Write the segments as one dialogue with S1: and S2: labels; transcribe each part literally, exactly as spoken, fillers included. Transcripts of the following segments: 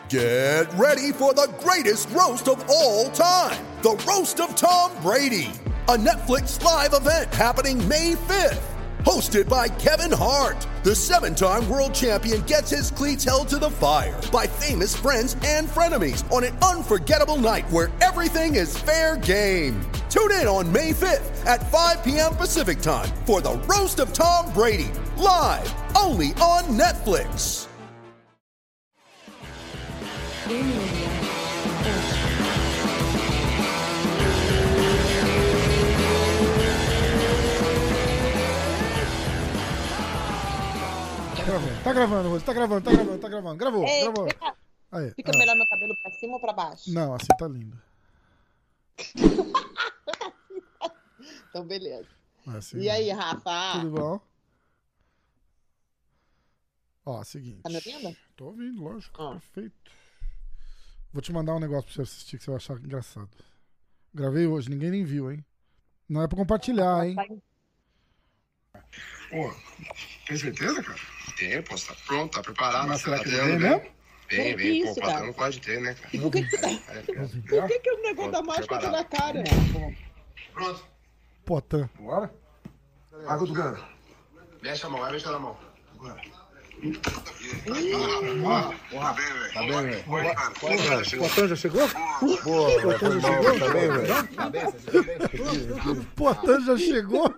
S1: Get ready for the greatest roast of all time, the Roast of Tom Brady, a Netflix live event happening May fifth. Hosted by Kevin Hart, the seven-time world champion gets his cleats held to the fire by famous friends and frenemies on an unforgettable night where everything is fair game. Tune in on May fifth at five p.m. Pacific time for the Roast of Tom Brady, live only on Netflix.
S2: Tá gravando, Rose, tá gravando, tá gravando, tá gravando. Gravou,
S3: Ei,
S2: gravou.
S3: Fica,
S2: Aí,
S3: fica
S2: aí.
S3: melhor meu cabelo pra cima ou pra baixo?
S2: Não, assim tá lindo.
S3: Então, beleza.
S2: Assim,
S3: E aí, Rafa?
S2: tudo bom? Ó, seguinte.
S3: Tá me ouvindo?
S2: Tô ouvindo, lógico.
S3: Ah.
S2: Perfeito. Vou te mandar um negócio pra você assistir que você vai achar engraçado. Gravei hoje, ninguém nem viu, hein? Não é pra compartilhar, hein?
S4: Pô, tem certeza, cara? Tem, pô, você tá pronto, tá preparado.
S2: Mas
S4: Tá
S2: será que
S4: tendo,
S2: vem
S4: né?
S2: mesmo?
S4: Vem,
S3: Que
S4: vem,
S3: isso,
S4: pô,
S3: cara?
S4: patrão não pode ter, né, cara?
S3: E por que que você tá...
S4: Aí, aí,
S3: Por que que o negócio da
S4: Pronto,
S3: máscara tá
S4: preparado.
S3: na cara?
S4: Pronto.
S2: Potã.
S4: Bora? Vai, Cutucano. Mexe a mão, vai mexendo a mão. Agora. Tá bem, velho. Tá bem, velho.
S2: Potã já chegou?
S4: Boa,
S2: Potã já chegou?
S4: tá bem, velho.
S2: Potã já chegou?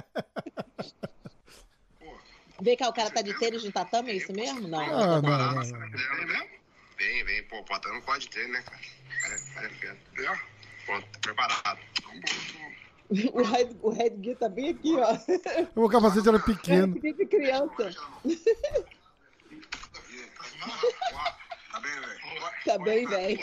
S3: Vem cá, o cara tá de tênis de tatame, é isso mesmo? Não.
S2: Ah, não, não, não.
S4: Vem, vem, pô, patrão não pode ter, né, cara? Aí, aí, aí. Pronto, preparado.
S3: O Red, o Red Gui tá bem aqui, ó.
S2: O meu capacete era pequeno.
S3: Fiquei de criança.
S4: Tá bem, velho.
S3: Tá bem, velho.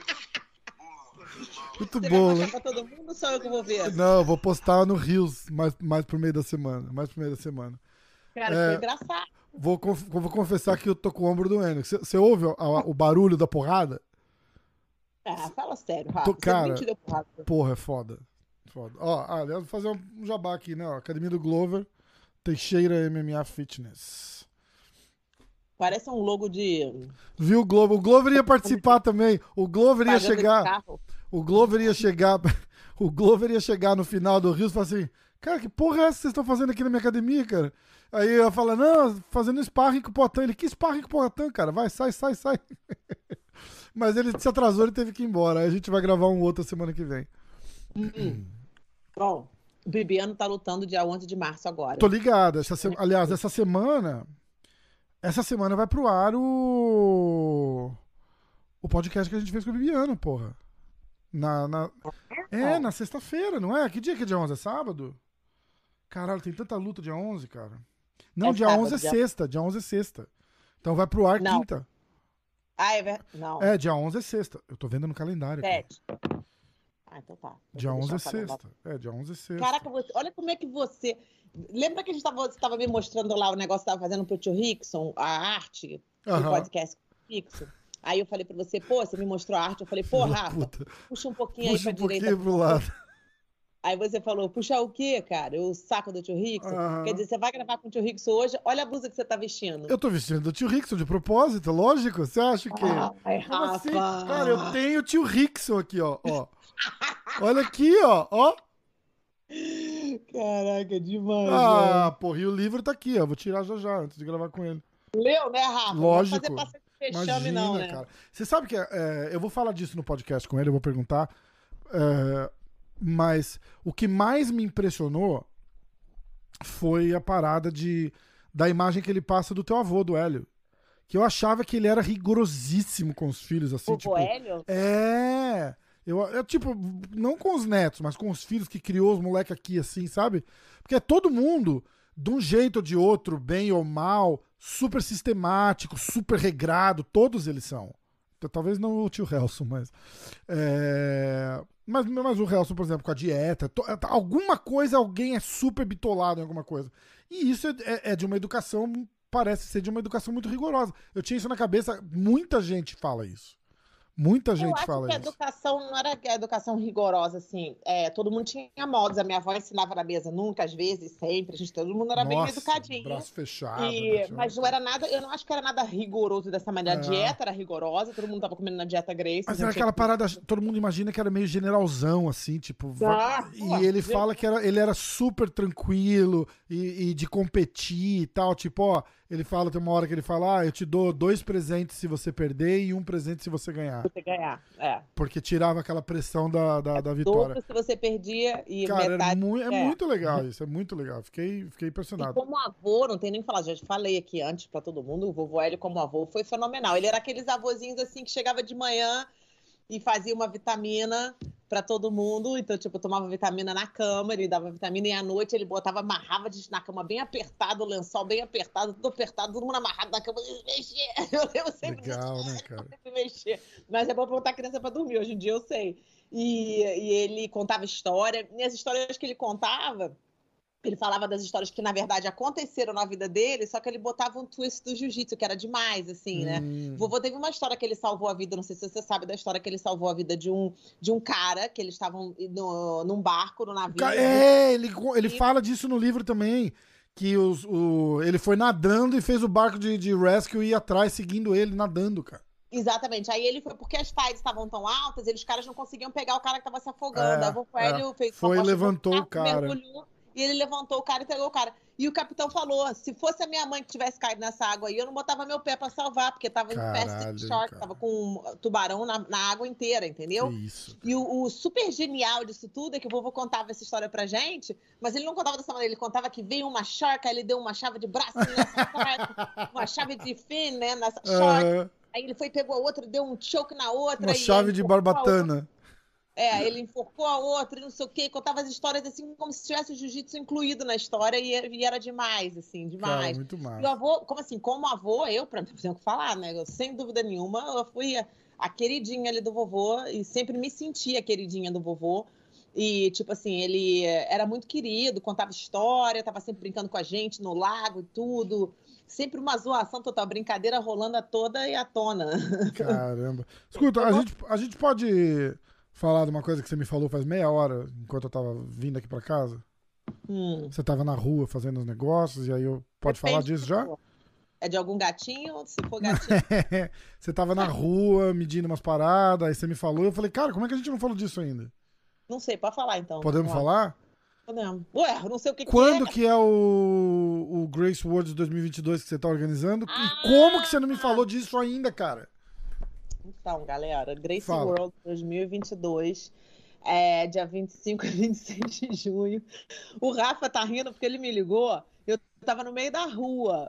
S2: Muito
S3: Você
S2: bom,
S3: vai
S2: né?
S3: mostrar pra todo mundo ou só eu que vou ver?
S2: Não, eu vou postar no Reels mais, mais pro meio da semana. Mais pro meio da semana.
S3: Cara,
S2: É.
S3: foi engraçado.
S2: Vou, conf- vou confessar que eu tô com o ombro doendo. Você você ouve a- a- o barulho da porrada?
S3: Ah, fala sério, Rafa.
S2: Tô-
S3: Você
S2: cara,
S3: nem te deu porrada.
S2: Porra, é foda. Foda. Ó, ah, aliás, vou fazer um jabá aqui, né? Ó, Academia do Glover, Teixeira M M A Fitness.
S3: Parece um logo de...
S2: Viu o Glover? O Glover ia participar também. O Glover ia
S3: propaganda de
S2: chegar.
S3: carro.
S2: O Glover ia chegar. O Glover ia chegar no final do Rio e falar assim: cara, que porra é essa que vocês estão fazendo aqui na minha academia, cara? Aí eu ia falar: não, fazendo sparring com o Potã. Ele: que sparring com o Potã, cara? Vai, sai, sai, sai. Mas ele se atrasou, ele teve que ir embora. Aí a gente vai gravar um outro semana que vem.
S3: Bom, o Bibiano tá lutando dia onze de março agora.
S2: Tô ligado. Essa se- Aliás, essa semana. Essa semana vai pro ar o. O podcast que a gente fez com o Bibiano, porra. Na, na... É, na sexta-feira, não é? Que dia que é dia onze? É sábado? Caralho, tem tanta luta dia onze, cara. Não,
S3: É
S2: dia
S3: sábado,
S2: onze é
S3: dia-
S2: sexta. Dia onze é sexta. Então vai pro ar
S3: Não.
S2: quinta.
S3: Ah, é verdade. Não,
S2: É, dia onze é sexta. Eu tô vendo no calendário. Aqui.
S3: sete. Ah, então tá. Eu
S2: Dia
S3: vou
S2: onze é
S3: deixar o calendário.
S2: sexta. É, dia onze é sexta.
S3: Caraca, você, olha como é que você... Lembra que a gente tava, você tava me mostrando lá o negócio que tava fazendo pro tio Rickson, a arte, do
S2: Aham.
S3: podcast com o Rickson? Aí eu falei pra você, pô, você me mostrou a arte. Eu falei, pô,
S2: Filho da
S3: Rafa,
S2: puta.
S3: puxa um pouquinho
S2: Puxa
S3: aí
S2: um
S3: pra direita.
S2: pouquinho pro lado.
S3: Aí você falou, puxar o quê, cara? O saco do tio Rickson?
S2: Aham.
S3: Quer dizer, você vai gravar com o tio Rickson hoje? Olha a blusa que você tá vestindo.
S2: Eu tô vestindo do tio Rickson de propósito, lógico. Você acha que.
S3: Ai,
S2: Como assim?
S3: Rafa.
S2: Cara, eu tenho o tio Rickson aqui, ó. ó. Olha aqui, ó. ó.
S3: Caraca, demais,
S2: Ah, porra, e o livro tá aqui, ó. Vou tirar já já, antes de gravar com ele.
S3: velho. Leu, né, Rafa?
S2: Lógico.
S3: Não vai fazer passeio de
S2: Imagina,
S3: fechame, não, né?
S2: cara. Você sabe que é, eu vou falar disso no podcast com ele, eu vou perguntar. é, mas o que mais me impressionou foi a parada de, da imagem que ele passa do teu avô, do Hélio. Que eu achava que ele era rigorosíssimo com os filhos, assim,
S3: O
S2: tipo...
S3: Hélio?
S2: É... Eu, eu, tipo, não com os netos, mas com os filhos que criou os moleques aqui, assim, sabe? Porque é todo mundo, de um jeito ou de outro, bem ou mal, super sistemático, super regrado, todos eles são. Então, talvez não o tio Helson, mas... É... Mas, mas o Helson, por exemplo, com a dieta, to- alguma coisa, alguém é super bitolado em alguma coisa. E isso é, é- é de uma educação, parece ser de uma educação muito rigorosa. Eu tinha isso na cabeça, muita gente fala isso. Muita gente
S3: Eu acho
S2: fala
S3: que a
S2: isso.
S3: educação não era a educação rigorosa, assim. É, todo mundo tinha modos. A minha avó ensinava na mesa nunca, às vezes, sempre. A gente, todo mundo era bem
S2: Nossa,
S3: educadinho.
S2: braço fechado.
S3: E-
S2: né? Tinha
S3: mas
S2: uma
S3: não era nada, eu não acho que era nada rigoroso dessa maneira. A
S2: É.
S3: dieta era rigorosa, todo mundo tava comendo na dieta Grace.
S2: Mas
S3: não
S2: era
S3: tinha
S2: aquela
S3: que-
S2: parada, todo mundo imagina que era meio generalzão, assim, tipo. va-
S3: Ah,
S2: e
S3: pô,
S2: ele
S3: gente.
S2: fala que era, ele era super tranquilo e, e de competir e tal. Tipo, ó, ele fala, tem uma hora que ele fala: ah, eu te dou dois presentes se você perder e um presente se você ganhar.
S3: Você ganhar. É.
S2: Porque tirava aquela pressão da, da, da vitória.
S3: Dobro se você perdia e
S2: Cara, era
S3: metade.
S2: mui- é,
S3: é.
S2: muito legal isso, é muito legal. Fiquei, fiquei
S3: E
S2: impressionado.
S3: como avô, não tem nem o que falar, já falei aqui antes pra todo mundo, o vovô Hélio como avô foi fenomenal. Ele era aqueles avôzinhos assim que chegava de manhã e fazia uma vitamina pra todo mundo. Então, tipo, tomava vitamina na cama, ele dava vitamina e à noite ele botava, amarrava a gente na cama bem apertado, o lençol bem apertado, tudo apertado, todo mundo amarrado na cama, mexer. Eu lembro sempre
S2: Legal,
S3: disso,
S2: né, cara?
S3: sempre mexer. Mas é bom pra botar a criança pra dormir, hoje em dia eu sei. E, e ele contava história, e as histórias que ele contava, ele falava das histórias que, na verdade, aconteceram na vida dele, só que ele botava um twist do jiu-jitsu, que era demais, assim, né?
S2: Hum.
S3: Vovô teve uma história que ele salvou a vida, não sei se você sabe da história que ele salvou a vida de um, de um cara, que eles estavam no, num barco, no navio.
S2: Ca- É, ele, ele
S3: E-
S2: fala disso no livro também. Que os, o, ele foi nadando e fez o barco de, de rescue ir atrás, seguindo ele, nadando, cara.
S3: Exatamente. Aí ele foi, porque as tides estavam tão altas, eles, os caras não conseguiam pegar o cara que tava se afogando.
S2: É,
S3: Aí o Vovô Hélio
S2: é.
S3: fez uma
S2: Foi e
S3: bosta
S2: levantou
S3: no
S2: o cara.
S3: mergulhou, e ele levantou o cara e pegou o cara. E o capitão falou, se fosse a minha mãe que tivesse caído nessa água aí, eu não botava meu pé pra salvar, porque tava
S2: Caralho,
S3: infested shark,
S2: cara.
S3: tava com um tubarão na, na água inteira, entendeu?
S2: Que isso.
S3: E o, o super genial disso tudo é que o vovô contava essa história pra gente, mas ele não contava dessa maneira, ele contava que veio uma shark, aí ele deu uma chave de braço nessa shark, uma chave de fin, né, nessa shark.
S2: Aham.
S3: Aí ele foi, pegou a outra, deu um choke na outra.
S2: Uma
S3: e
S2: chave
S3: aí
S2: de
S3: enforcou a outra.
S2: barbatana.
S3: É, ele enforcou a outra e não sei o quê, contava as histórias assim, como se tivesse o jiu-jitsu incluído na história e, e era demais, assim,
S2: Cara,
S3: demais.
S2: muito
S3: E o
S2: massa.
S3: avô, como assim, como avô, eu, pra mim, não tenho o que falar, né? Eu, sem dúvida nenhuma, eu fui a, a queridinha ali do vovô e sempre me senti a queridinha do vovô. E, tipo assim, ele era muito querido, contava história, tava sempre brincando com a gente no lago e tudo. Sempre uma zoação total, brincadeira rolando a toda e à tona.
S2: Caramba. Escuta, a gente, a gente pode falar de uma coisa que você me falou faz meia hora, enquanto eu tava vindo aqui pra casa?
S3: Hum.
S2: Você tava na rua fazendo os negócios, e aí eu... Pode falar
S3: Depende
S2: disso
S3: do
S2: já?
S3: que for. É de algum gatinho? Se for gatinho.
S2: Você tava na rua, medindo umas paradas, aí você me falou, eu falei, cara, como é que a gente não falou disso ainda?
S3: Não sei, pode falar então.
S2: Podemos
S3: Vamos lá.
S2: falar?
S3: Podemos. Ué, eu não sei o que,
S2: Quando
S3: que
S2: que é o, o Grace Worlds dois mil e vinte e dois que você tá organizando?
S3: Ah!
S2: E como que você não me falou disso ainda, cara?
S3: é. Então, galera, Gracie
S2: Fala.
S3: World dois mil e vinte e dois, é, dia vinte e cinco e vinte e seis de junho. O Rafa tá rindo porque ele me ligou, eu tava no meio da rua.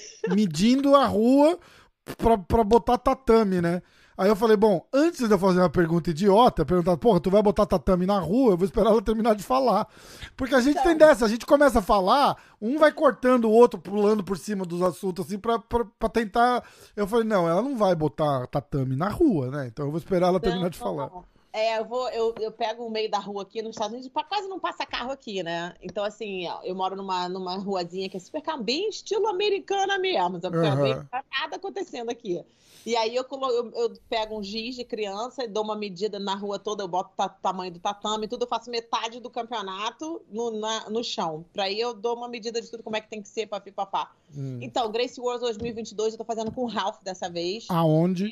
S2: Medindo a rua pra, pra botar tatame, né? Aí eu falei, bom, antes de eu fazer uma pergunta idiota, perguntar, porra, tu vai botar tatame na rua? Eu vou esperar ela terminar de falar. Porque a gente
S3: Então.
S2: tem dessa, a gente começa a falar, um vai cortando o outro, pulando por cima dos assuntos, assim, pra, pra, pra tentar... Eu falei, não, ela não vai botar tatame na rua, né? Então eu vou esperar ela terminar de falar.
S3: É, eu vou, eu, eu pego o meio da rua aqui nos Estados Unidos, pra- quase não passa carro aqui, né? Então, assim, ó, eu moro numa, numa ruazinha que é super calma, bem estilo americana mesmo, sabe?
S2: Aham.
S3: Bem, não tá nada acontecendo aqui. E aí eu, colo- eu, eu pego um giz de criança e dou uma medida na rua toda, eu boto o tamanho do tatame e tudo, eu faço metade do campeonato no, na- no chão. Pra aí eu dou uma medida de tudo, como é que tem que ser, papi, papá.
S2: Hum.
S3: Então, Gracie World dois mil e vinte e dois eu tô fazendo com o Ralph dessa vez.
S2: Aonde?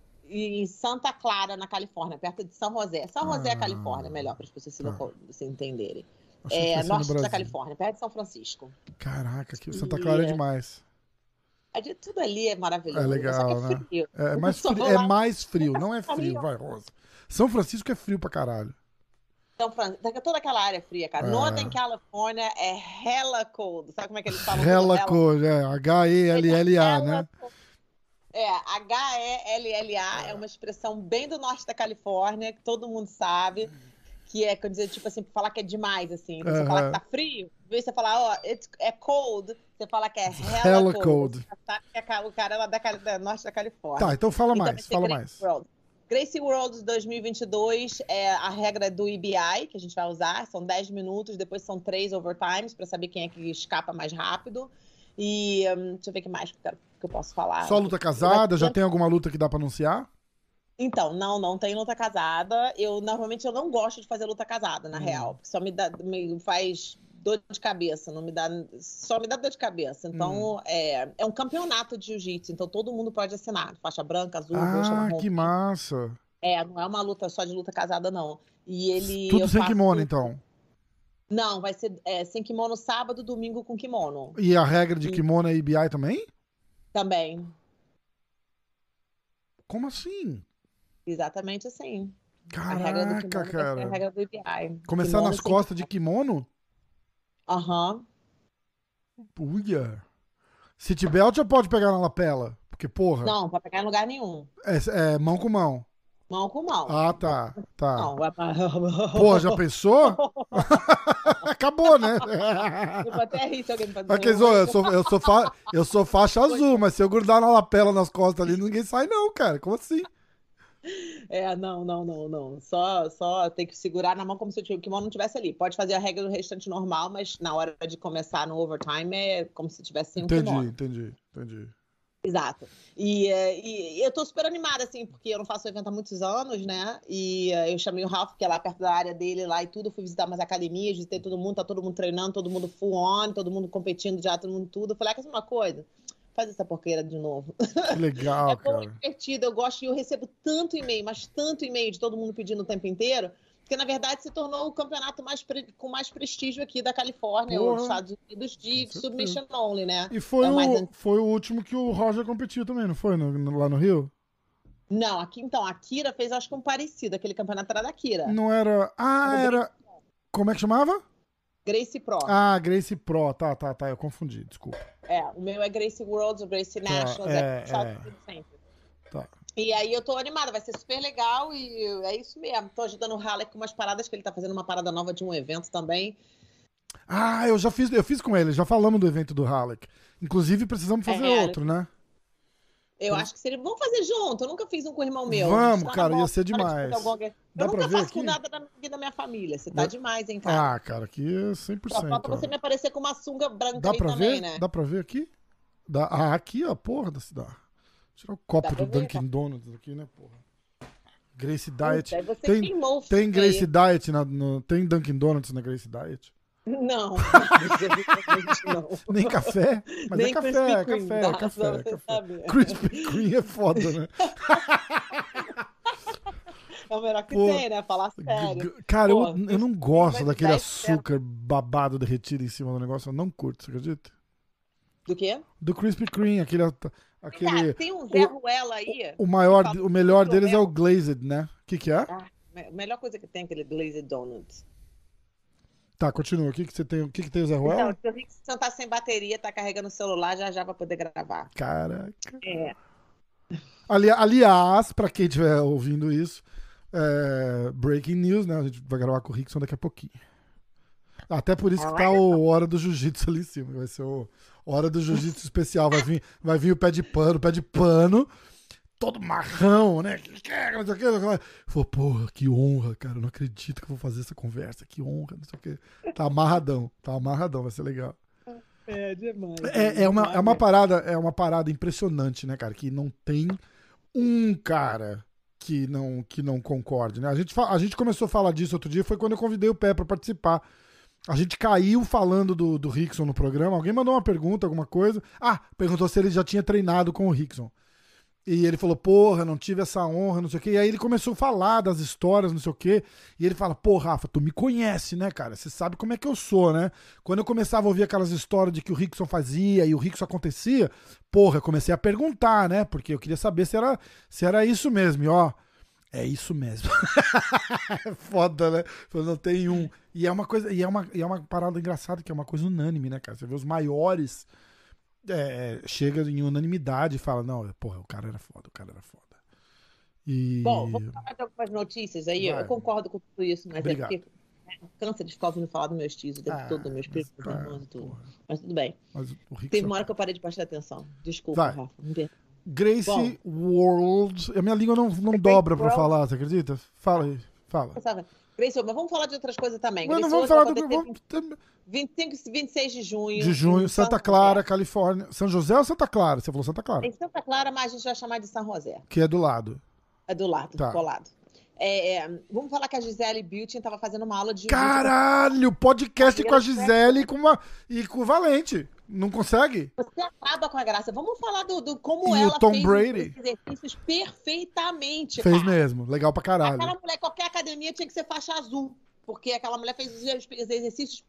S3: Em Santa Clara, na Califórnia, perto de São José. São José,
S2: Ah.
S3: Califórnia, melhor para as pessoas se,
S2: Tá.
S3: loco- se entenderem.
S2: Achei que
S3: É,
S2: fosse no
S3: norte da
S2: Brasil.
S3: Califórnia, perto de São Francisco.
S2: Caraca, que Santa Clara é
S3: E-
S2: demais.
S3: É de- Tudo ali é maravilhoso.
S2: É legal,
S3: só que é
S2: né?
S3: frio.
S2: É mais
S3: Só
S2: frio,
S3: vou
S2: é
S3: lá.
S2: mais frio, não é frio,
S3: frio.
S2: vai, Rosa. São Francisco é frio pra caralho.
S3: São Fran- Toda aquela área é fria, cara.
S2: É.
S3: Northern California é hella cold. Sabe como é que eles falam?
S2: Hella
S3: Hella-
S2: cor, é, H E L L A,
S3: Hella
S2: né?
S3: cold. É, H E L L A é uma expressão bem do norte da Califórnia, que todo mundo sabe, que é, quer dizer, tipo assim, falar que é demais, assim. Você
S2: Aham.
S3: falar que tá frio, em vez de você falar, ó, it's- é cold, você fala que é hella,
S2: Hella
S3: cold.
S2: cold.
S3: Você sabe que é o cara é lá da, Cali- da norte da Califórnia.
S2: Tá, então fala
S3: Então,
S2: mais,
S3: vai ser
S2: fala
S3: Gracie
S2: mais.
S3: World. Gracie World dois mil e vinte e dois é a regra do E B I, que a gente vai usar. São dez minutos, depois são três overtimes, para saber quem é que escapa mais rápido. E hum, deixa eu ver o que mais que eu, quero- que eu posso falar.
S2: Só luta casada, já tem alguma luta que dá pra anunciar?
S3: Então, não, não tem luta casada. Eu normalmente eu não gosto de fazer luta casada, na
S2: Hum.
S3: real. Porque só me dá, me faz dor de cabeça, não me dá, só me dá dor de cabeça. Então,
S2: Hum.
S3: é, é um campeonato de jiu-jitsu, então todo mundo pode assinar. Faixa branca, azul, roxa,
S2: Ah,
S3: marrom.
S2: que massa.
S3: É, não é uma luta só de luta casada, não. E ele.
S2: Tudo
S3: eu
S2: sem
S3: faço-
S2: kimono, então.
S3: Não, vai ser é, sem kimono sábado, domingo com kimono.
S2: E a regra de
S3: E-
S2: kimono é I B I também?
S3: Também.
S2: Como assim?
S3: Exatamente assim. A regra do
S2: Caraca,
S3: kimono vai ser a
S2: cara.
S3: regra do I B I.
S2: Começar
S3: Kimono
S2: nas
S3: sem-
S2: costas de kimono?
S3: Aham.
S2: Uia. City belt ou pode pegar na lapela? Porque, porra,
S3: Não, pra pegar em lugar nenhum.
S2: é, é mão com mão.
S3: Mão com mão.
S2: Ah, tá, tá.
S3: Não, vai pra...
S2: Pô, já pensou? Acabou, né?
S3: Eu vou até rir se alguém me fazer
S2: Mas, quer dizer, eu, sou, eu, sou fa- eu sou faixa azul, mas se eu grudar na lapela nas costas ali, ninguém sai não, cara. Como assim?
S3: É, não, não, não, não. Só, só tem que segurar na mão como se o kimono não estivesse ali. Pode fazer a regra do restante normal, mas na hora de começar no overtime é como se tivesse sem o
S2: Entendi,
S3: kimono.
S2: entendi, entendi.
S3: Exato. E, eh, e- e eu tô super animada, assim, porque eu não faço evento há muitos anos, né? E eh, eu chamei o Ralph, que é lá perto da área dele lá e tudo. Fui visitar umas academias, visitei todo mundo, tá todo mundo treinando, todo mundo full on, todo mundo competindo já, todo mundo tudo. Eu falei, ah, quer saber uma coisa? Faz essa porqueira de novo.
S2: Que legal,
S3: É bom, é
S2: cara.
S3: divertido, eu gosto e eu recebo tanto e-mail, mas tanto e-mail de todo mundo pedindo o tempo inteiro, porque na verdade se tornou o campeonato mais pre- com mais prestígio aqui da Califórnia,
S2: Porra.
S3: ou dos Estados Unidos, de
S2: Com certeza.
S3: submission only, né?
S2: E foi,
S3: É o mais
S2: o,
S3: antigo.
S2: foi o último que o Roger competiu também, não foi? No- no- lá no Rio?
S3: Não, aqui então, a Kira fez acho que um parecido, aquele campeonato era da Kira.
S2: Não era. Ah,
S3: Era do
S2: era. Como é que chamava?
S3: Gracie Pro.
S2: Ah, Gracie Pro. Tá, tá, tá. Eu confundi, desculpa.
S3: É, o meu é Gracie Worlds, o Gracie Nationals,
S2: é,
S3: é, puxado
S2: é.
S3: tudo sempre.
S2: Tá.
S3: E aí eu tô animada, vai ser super legal e é isso mesmo. Tô ajudando o Halleck com umas paradas, que ele tá fazendo uma parada nova de um evento também.
S2: Ah, eu já fiz, eu fiz com ele, já falamos do evento do Halleck. Inclusive, precisamos fazer
S3: É,
S2: outro, né?
S3: Eu acho que seria. Vamos fazer junto. Eu nunca fiz um com o irmão meu.
S2: Vamos,
S3: Está na
S2: cara, ia
S3: moda,
S2: ser
S3: na hora de fazer
S2: demais.
S3: alguma- Eu
S2: Dá pra
S3: nunca
S2: ver
S3: faço com
S2: aqui?
S3: nada da minha, da minha família. Você tá
S2: Dá-
S3: demais, hein, cara?
S2: Ah, cara, aqui é cem por
S3: Só
S2: cento.
S3: falta você
S2: ó.
S3: me aparecer com uma sunga branca
S2: Dá
S3: aí
S2: pra
S3: também,
S2: ver?
S3: né?
S2: Dá pra ver aqui? Dá... Ah, aqui, ó, porra, dá se dá. Tirar o copo
S3: Dá pra
S2: do
S3: ver,
S2: Dunkin'
S3: tá?
S2: Donuts aqui, né, porra? Gracie
S3: Puta,
S2: Diet.
S3: aí você
S2: Tem,
S3: queimou o
S2: tem
S3: filme
S2: Gracie
S3: aí.
S2: Diet, na, no- tem Dunkin' Donuts na Gracie Diet?
S3: Não, não.
S2: Nem café? Mas
S3: Nem
S2: é café,
S3: Krispy
S2: é
S3: Kreme,
S2: café,
S3: dá,
S2: é café,
S3: só
S2: é
S3: você
S2: café.
S3: saber.
S2: Krispy Kreme é foda, né?
S3: É o melhor que
S2: Pô,
S3: tem, né? Falar
S2: G-
S3: sério.
S2: g- Cara,
S3: Pô,
S2: eu, eu não gosto
S3: mas
S2: daquele
S3: dez
S2: açúcar babado derretido em cima do negócio. Eu não curto, você acredita?
S3: Do quê?
S2: Do Krispy Kreme, aquele, aquele
S3: Cara, tem um Zé Ruela aí.
S2: o maior,
S3: que fala
S2: o melhor
S3: tudo
S2: deles é o
S3: mesmo.
S2: glazed, né? O que que é?
S3: Ah, a melhor coisa que tem é aquele Glazed Donuts.
S2: Tá, continua. O que que você tem? O que que tem o Zé
S3: Então,
S2: Ruela?
S3: se o Rick sentar sem bateria, tá carregando o celular, já já vai poder gravar.
S2: Caraca.
S3: É.
S2: Ali, aliás, pra quem estiver ouvindo isso, é, breaking news, né? A gente vai gravar com o Rickson daqui a pouquinho. Até por isso que tá o Hora do Jiu-Jitsu ali em cima. Vai ser o Hora do Jiu-Jitsu especial. Vai vir, vai vir o pé de pano, o pé de pano, todo marrão, né? Não sei o que, não sei o que. Falou, porra, que honra, cara. Eu não acredito que eu vou fazer essa conversa. Que honra, não sei o que. Tá amarradão, tá amarradão, vai ser legal.
S3: É demais.
S2: É, é, uma, é, uma parada, é uma parada impressionante, né, cara? Que não tem um cara que não, que não concorde, né? A gente, fa- a gente começou a falar disso outro dia, foi quando eu convidei o Pé pra participar. A gente caiu falando do, do Rickson no programa. Alguém mandou uma pergunta, alguma coisa. Ah, perguntou se ele já tinha treinado com o Rickson. E ele falou, porra, não tive essa honra, não sei o quê. E aí ele começou a falar das histórias, não sei o quê. E ele fala, pô, Rafa, tu me conhece, né, cara? Você sabe como é que eu sou, né? Quando eu começava a ouvir aquelas histórias de que o Rickson fazia e o Rickson acontecia, porra, eu comecei a perguntar, né? Porque eu queria saber se era, se era isso mesmo. E ó, é isso mesmo. É foda, né? Não tem um. E é uma coisa, e é uma, e é uma parada engraçada, que é uma coisa unânime, né, cara? Você vê os maiores. É, chega em unanimidade e fala, não, porra, o cara era foda, o cara era foda. E...
S3: Bom, vamos falar de algumas notícias aí.
S2: Vai.
S3: Eu concordo com tudo isso, mas
S2: Obrigado.
S3: é porque né, cansa de ficar ouvindo falar dos meus tios o tempo
S2: Ah,
S3: todo, dos meus primos,
S2: mas,
S3: dos irmãos
S2: ah,
S3: e tudo.
S2: porra.
S3: Mas tudo bem.
S2: Mas o Rickson...
S3: Teve uma hora que eu parei de prestar atenção. Desculpa,
S2: Vai.
S3: Rafa. Me perdoa.
S2: Gracie World. A minha língua não, não dobra pra
S3: World.
S2: falar, você acredita? Fala aí, fala.
S3: Sabe? Grace, mas vamos falar de outras coisas também.
S2: Mas não
S3: Grace
S2: vamos
S3: World
S2: falar
S3: vai
S2: do.
S3: acontecer
S2: Vamos,
S3: vinte e cinco e vinte e seis de junho.
S2: de junho,
S3: em
S2: Santa
S3: São
S2: Clara,
S3: José.
S2: Califórnia. São José ou Santa Clara? Você falou Santa Clara,
S3: Em Santa Clara, mas a gente vai chamar de São José.
S2: que é do lado.
S3: É do lado,
S2: Tá.
S3: colado. É, é, vamos falar que a Gisele Bündchen tava fazendo uma aula de...
S2: Caralho, podcast com a Gisele e com, uma, e com o Valente. Não consegue?
S3: Você acaba com a graça. Vamos falar do, do como
S2: E
S3: ela
S2: o Tom
S3: fez
S2: Brady?
S3: os exercícios perfeitamente,
S2: Fez
S3: cara.
S2: mesmo, legal pra caralho.
S3: Aquela mulher, qualquer academia tinha que ser faixa azul, porque aquela mulher fez os exercícios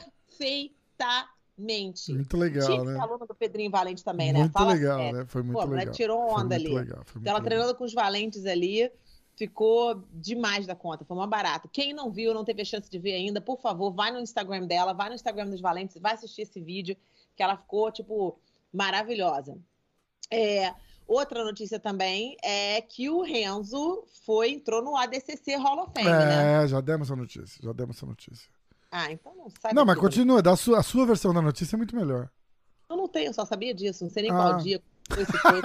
S3: perfeitamente.
S2: Muito legal,
S3: Tinha que
S2: né?
S3: ser aluna do Pedrinho Valente também, né?
S2: Muito
S3: Fala
S2: legal,
S3: sério.
S2: né? Foi muito
S3: Pô, a mulher
S2: legal.
S3: tirou
S2: Foi
S3: onda
S2: muito
S3: ali.
S2: legal, foi muito
S3: Ela
S2: legal.
S3: treinando com os Valentes ali, ficou demais da conta, foi uma barata. Quem não viu, não teve a chance de ver ainda, por favor, vai no Instagram dela, vai no Instagram dos Valentes, vai assistir esse vídeo, que ela ficou, tipo, maravilhosa. É, outra notícia também é que o Renzo foi, entrou no A D C C Hall of Fame, né?
S2: É, já demos essa notícia, já demos essa notícia.
S3: Ah, então não sai
S2: Não, mas
S3: daqui,
S2: continua, da sua, a sua versão da notícia é muito melhor.
S3: Eu não tenho, eu só sabia disso, não sei nem
S2: Ah.
S3: qual dia foi esse coisa.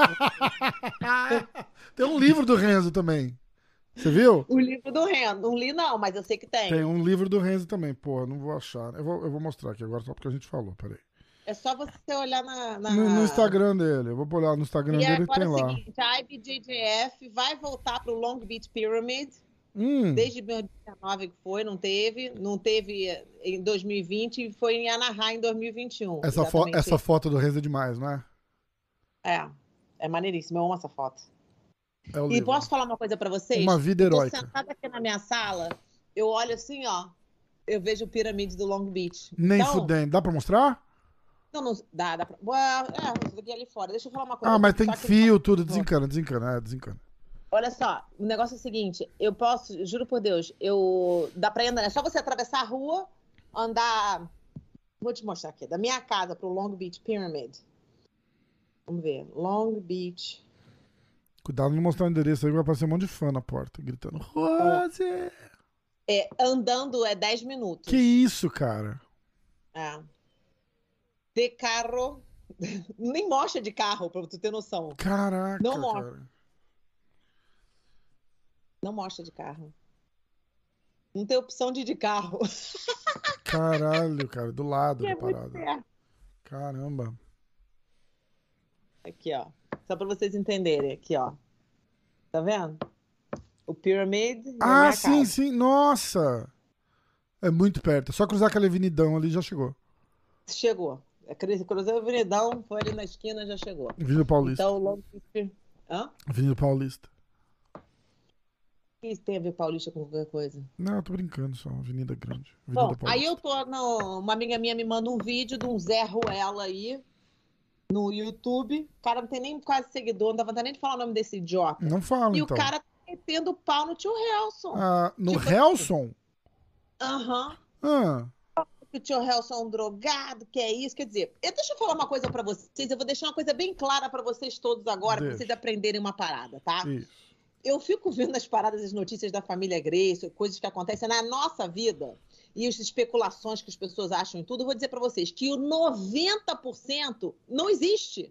S2: Tem um livro do Renzo também. Você viu?
S3: O livro do Renzo, não li não, mas eu sei que tem.
S2: Tem um livro do Renzo também. Porra, não vou achar. Eu vou, eu vou mostrar aqui agora só porque a gente falou, peraí.
S3: É só você olhar na... na...
S2: No, no Instagram dele, eu vou olhar no Instagram
S3: E
S2: dele e
S3: agora
S2: tem
S3: é o
S2: lá.
S3: seguinte, a I B J J F vai voltar pro Long Beach Pyramid,
S2: Hum,
S3: desde dois mil e dezenove que foi, não teve, não teve em dois mil e vinte e foi em Anaheim em dois mil e vinte e um.
S2: essa, fo
S3: exatamente
S2: essa
S3: isso.
S2: foto do Renzo é demais, não é?
S3: É, é maneiríssimo, eu amo essa foto.
S2: É o
S3: E
S2: livro.
S3: posso falar uma coisa pra vocês?
S2: Uma vida
S3: Eu tô
S2: heróica.
S3: sentada aqui na minha sala, eu olho assim, ó, eu vejo o pirâmide do Long Beach.
S2: Nem
S3: então,
S2: fudendo. Dá pra mostrar?
S3: Não, não dá, dá pra... Ué, é, isso daqui é ali fora. Deixa eu falar uma coisa.
S2: Ah, mas
S3: Só
S2: tem
S3: que-
S2: fio, tudo. Desencana, desencana. É, desencana.
S3: Olha só, o negócio é o seguinte, eu posso, juro por Deus, eu dá pra andar, é só você atravessar a rua, andar, vou te mostrar aqui, da minha casa pro Long Beach Pyramid. Vamos ver, Long Beach.
S2: Cuidado de não mostrar o endereço aí, vai aparecer um monte de fã na porta, gritando. Rose!
S3: É, andando é dez minutos.
S2: Que isso, cara?
S3: É. De carro, nem mostra de carro, pra tu ter noção.
S2: Caraca,
S3: Não mostra.
S2: cara.
S3: Não mostra de carro. Não tem opção de ir de carro.
S2: Caralho, cara. Do lado
S3: É
S2: da
S3: muito
S2: parada.
S3: perto.
S2: Caramba.
S3: Aqui, ó. Só pra vocês entenderem. Aqui, ó. Tá vendo? O Pyramid. na
S2: Ah,
S3: minha
S2: sim,
S3: casa.
S2: sim. Nossa! É muito perto. É só cruzar aquela avenidão ali já chegou.
S3: Chegou. É, cru- Cruzou a Avenidão, foi ali na esquina, já chegou.
S2: Avenida Paulista.
S3: Então, o Long Beach. Hã?
S2: Avenida Paulista.
S3: O que isso tem a ver Paulista com qualquer coisa?
S2: Não, eu tô brincando só. Avenida Grande. Avenida
S3: Bom,
S2: Paulista.
S3: aí eu tô no... Uma amiga minha me manda um vídeo de um Zé Ruela aí no YouTube. O cara não tem nem quase seguidor, não dá vontade nem de falar o nome desse idiota.
S2: Não fala,
S3: E
S2: então.
S3: o cara tá metendo pau no tio Helson.
S2: Ah, no
S3: Tipo-
S2: Helson?
S3: Aham.
S2: Ah,
S3: Que o tio Helson é um drogado, que é isso. Quer dizer, eu, deixa eu falar uma coisa pra vocês. Eu vou deixar uma coisa bem clara pra vocês todos agora, pra
S2: Deixa.
S3: vocês aprenderem uma parada, tá?
S2: isso.
S3: Eu fico vendo as paradas, as notícias da família Grace, coisas que acontecem na nossa vida e as especulações que as pessoas acham em tudo. Eu vou dizer pra vocês que o noventa por cento não existe.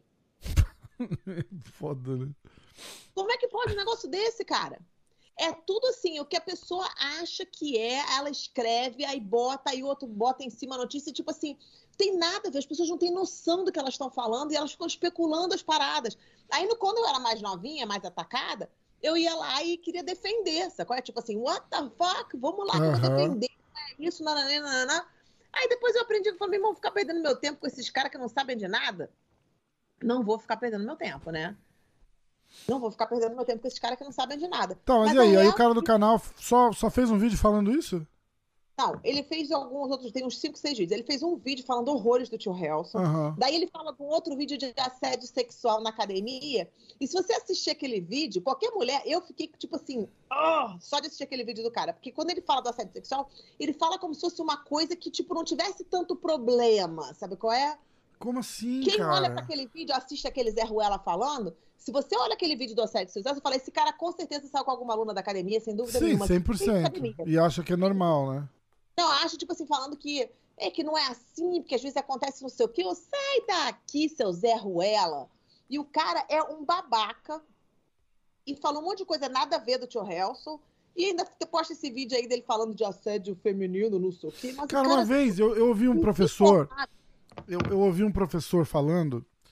S2: Foda, né?
S3: Como é que pode um negócio desse, cara? É tudo assim, o que a pessoa acha que é, ela escreve, aí bota, aí outro bota em cima a notícia, tipo assim, tem nada a ver, as pessoas não têm noção do que elas estão falando e elas ficam especulando as paradas. Aí, no, quando eu era mais novinha, mais atacada, eu ia lá e queria defender, sacou? Tipo assim, what the fuck? Vamos lá, vamos
S2: Aham.
S3: defender, é isso, nananã, nananã. Aí depois eu aprendi que eu falei, vou ficar perdendo meu tempo com esses caras que não sabem de nada. Não vou ficar perdendo meu tempo, né? Não vou ficar perdendo meu tempo com esses caras que não sabem de nada.
S2: Tá, mas,
S3: Mas
S2: e aí?
S3: a
S2: Aí
S3: real-
S2: o cara do canal só, só fez um vídeo falando isso?
S3: Não, ele fez alguns outros, tem uns cinco, seis vídeos. Ele fez um vídeo falando horrores do tio Helson.
S2: Aham.
S3: Daí ele fala de um outro vídeo de assédio sexual na academia. E se você assistir aquele vídeo, qualquer mulher, eu fiquei tipo assim, "Ah", só de assistir aquele vídeo do cara. Porque quando ele fala do assédio sexual, ele fala como se fosse uma coisa que, tipo, não tivesse tanto problema. Sabe qual é?
S2: Como assim,
S3: Quem
S2: cara?
S3: olha para aquele vídeo, assiste aquele Zé Ruela falando, se você olha aquele vídeo do assédio sexual, você fala, esse cara com certeza saiu com alguma aluna da academia, sem dúvida
S2: Sim,
S3: nenhuma.
S2: cem por
S3: Sem
S2: cento.
S3: academia.
S2: E acha que é normal, né?
S3: Não, acho, tipo assim, falando que é que não é assim, porque às vezes acontece não sei o quê. Eu, sai daqui, seu Zé Ruela. E o cara é um babaca e falou um monte de coisa nada a ver do tio Helson. E ainda posta esse vídeo aí dele falando de assédio feminino, não sei o quê. Mas o
S2: Cara, uma vez eu, eu ouvi um professor, eu, eu ouvi um professor falando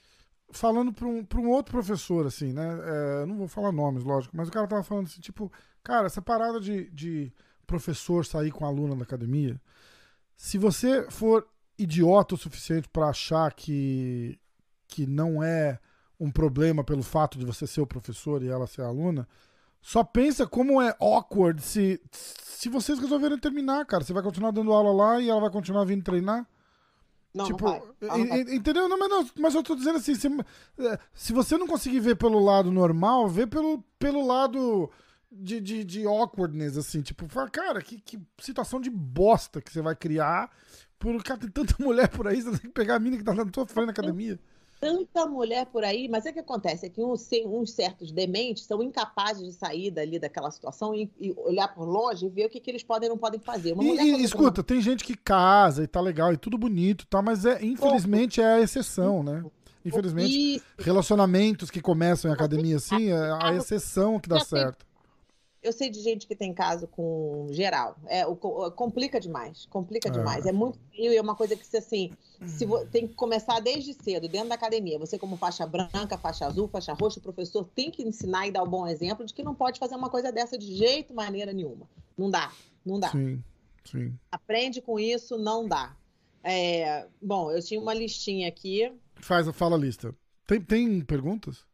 S2: falando pra um, pra um outro professor, assim, né? É, eu não vou falar nomes, lógico, mas o cara tava falando assim, tipo, cara, essa parada de, de professor sair com aluno na academia, se você for idiota o suficiente pra achar que, que não é um problema pelo fato de você ser o professor e ela ser a aluna, só pensa como é awkward se, se vocês resolverem terminar, cara. Você vai continuar dando aula lá e ela vai continuar vindo treinar?
S3: Não,
S2: tipo,
S3: não vai. Ela não vai.
S2: entendeu? Não, mas, não, mas eu tô dizendo assim, se, se você não conseguir ver pelo lado normal, vê pelo, pelo lado de, de, de awkwardness, assim, tipo, fala, cara, que, que situação de bosta que você vai criar por, cara, tem tanta mulher por aí, você tem que pegar a mina que tá na tua frente na academia.
S3: Tanta mulher por aí, mas é que acontece, é que uns, uns certos dementes são incapazes de sair dali daquela situação e, e olhar por longe e ver o que, que eles podem e não podem fazer. Uma
S2: E,
S3: mulher,
S2: e
S3: quando
S2: escuta, tem gente que casa e tá legal e tudo bonito, tá, mas é, infelizmente é a exceção, né? Infelizmente,
S3: Isso.
S2: relacionamentos que começam em academia assim, é a exceção que dá
S3: Já tem-
S2: certo.
S3: Eu sei de gente que tem caso com geral. É, o, co- complica demais. Complica
S2: É.
S3: demais. É muito frio e é uma coisa que você, assim, se vo- tem que começar desde cedo, dentro da academia. Você, como faixa branca, faixa azul, faixa roxa, o professor tem que ensinar e dar o bom exemplo de que não pode fazer uma coisa dessa de jeito, maneira nenhuma. Não dá. Não dá.
S2: Sim, sim.
S3: Aprende com isso, não dá. É, bom, eu tinha uma listinha aqui.
S2: Faz, fala a lista. Tem, tem perguntas?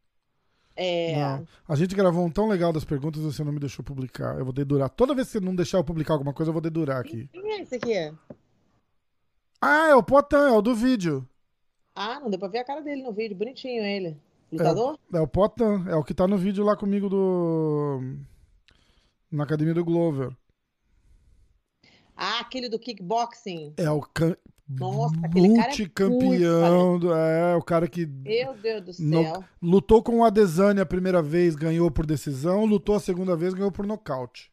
S3: É,
S2: Não. A gente gravou um tão legal das perguntas e você não me deixou publicar. Eu vou dedurar. Toda vez que você não deixar eu publicar alguma coisa, eu vou dedurar aqui.
S3: Quem é esse aqui?
S2: Ah, é o Potan, é o do vídeo.
S3: Ah, não deu pra ver a cara dele no vídeo. Bonitinho ele. Lutador?
S2: É o Potan, é o que tá no vídeo lá comigo do... na academia do Glover.
S3: Ah, aquele do kickboxing.
S2: É o can...
S3: Nossa, aquele cara é
S2: multicampeão, do... é o cara que
S3: Meu Deus do
S2: no-
S3: céu.
S2: lutou com o Adesanya a primeira vez, ganhou por decisão, lutou a segunda vez, ganhou por nocaute.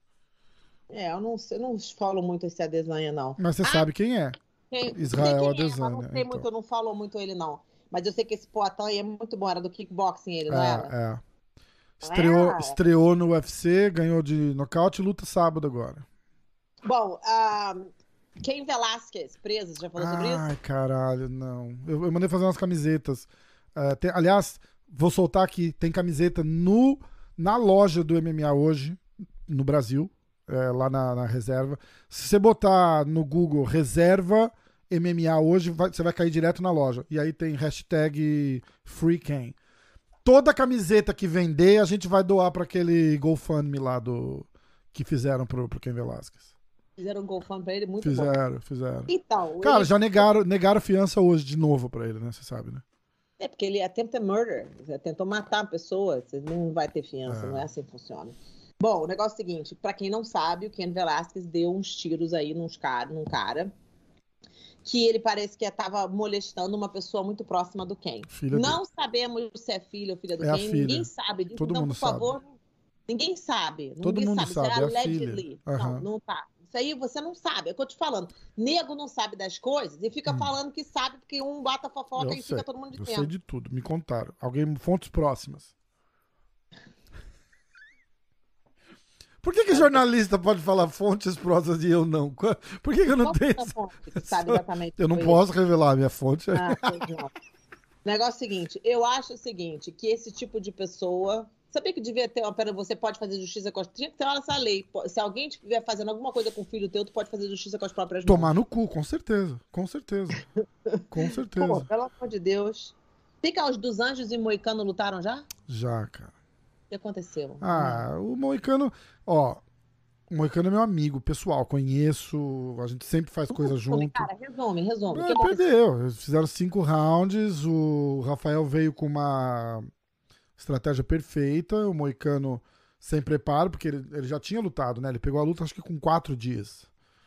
S3: É, eu não, sei- eu não falo muito esse Adesanya, não.
S2: Mas você
S3: Ah,
S2: sabe quem é?
S3: Quem,
S2: Israel
S3: sei quem é,
S2: Adesanya,
S3: mas não sei
S2: então.
S3: muito, eu não falo muito ele, não. Mas eu sei que esse Poatan é muito bom, era do kickboxing ele, não era?
S2: É, é. Estreou,
S3: Ah.
S2: estreou no U F C, ganhou de nocaute e luta sábado agora.
S3: Bom, ah, Cain Velasquez, preso, você já falou sobre isso?
S2: Ai, caralho, não. Eu, eu mandei fazer umas camisetas. É, tem- aliás, vou soltar aqui. Tem camiseta no, na loja do M M A hoje, no Brasil, é, lá na, na reserva. Se você botar no Google reserva M M A hoje, vai- você vai cair direto na loja. E aí tem hashtag FreeCan. Toda camiseta que vender, a gente vai doar para aquele GoFundMe lá do, que fizeram pro, pro Cain Velasquez.
S3: Fizeram um GoFundMe pra ele, muito bom.
S2: Fizeram, fizeram.
S3: Então,
S2: Cara,
S3: ele-
S2: já negaram, negaram fiança hoje de novo pra ele, né? Você sabe, né?
S3: é porque ele attempted murder, você tentou matar a pessoa, você não vai ter fiança,
S2: É.
S3: não é assim que funciona. Bom, o negócio é o seguinte, pra quem não sabe, o Cain Velasquez deu uns tiros aí nos cara, num cara que ele parece que estava molestando uma pessoa muito próxima do Cain.
S2: Filha
S3: Não sabemos se é filho ou filha do
S2: É a
S3: Cain,
S2: filha.
S3: ninguém sabe disso,
S2: Todo
S3: então,
S2: mundo
S3: por favor, ninguém sabe.
S2: Todo
S3: ninguém
S2: mundo
S3: sabe,
S2: sabe,
S3: isso
S2: é
S3: é
S2: a filha.
S3: allegedly.
S2: Aham.
S3: Não, não tá. Isso aí você não sabe, é o que eu tô te falando. Nego não sabe das coisas e fica falando que sabe porque um bata a fofoca
S2: Hum. Eu
S3: e
S2: sei,
S3: fica todo mundo
S2: eu sei
S3: dizendo.
S2: de tudo. Me contaram. Alguém, fontes próximas. Por que que jornalista pode falar fontes próximas e eu não? Por que que eu não
S3: Qual
S2: tenho...
S3: foi a fonte que sabe exatamente
S2: Eu não
S3: foi
S2: posso revelar a minha fonte.
S3: Ah, pois não. O negócio é o seguinte, eu acho o seguinte, que esse tipo de pessoa... Sabia que devia ter uma pena, você pode fazer justiça com as... Tinha que ter essa lei. Se alguém estiver fazendo alguma coisa com o filho teu, tu pode fazer justiça com as próprias mãos.
S2: Tomar no cu, com certeza. Com certeza. Com
S3: Pô,
S2: certeza.
S3: pelo amor de Deus. Tem que os dos Anjos e Moicano lutaram já?
S2: Já, cara.
S3: O que aconteceu?
S2: Ah, o Moicano... Ó, o Moicano é meu amigo pessoal. Conheço. A gente sempre faz coisa
S3: Resume,
S2: junto.
S3: Cara, resume, resume. O que
S2: É,
S3: aconteceu?
S2: perdeu. Eles fizeram cinco rounds. O Rafael veio com uma estratégia perfeita. O Moicano sem preparo, porque ele, ele já tinha lutado, né? Ele pegou a luta acho que com quatro dias.